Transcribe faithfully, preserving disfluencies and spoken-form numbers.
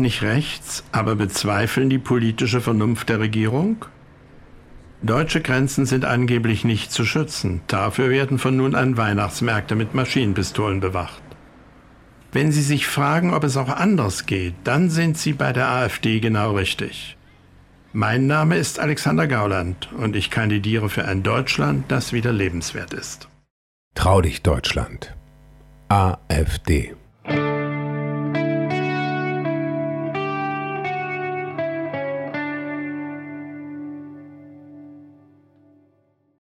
nicht rechts, aber bezweifeln die politische Vernunft der Regierung? Deutsche Grenzen sind angeblich nicht zu schützen. Dafür werden von nun an Weihnachtsmärkte mit Maschinenpistolen bewacht. Wenn Sie sich fragen, ob es auch anders geht, dann sind Sie bei der AfD genau richtig. Mein Name ist Alexander Gauland und ich kandidiere für ein Deutschland, das wieder lebenswert ist. Trau dich, Deutschland. AfD.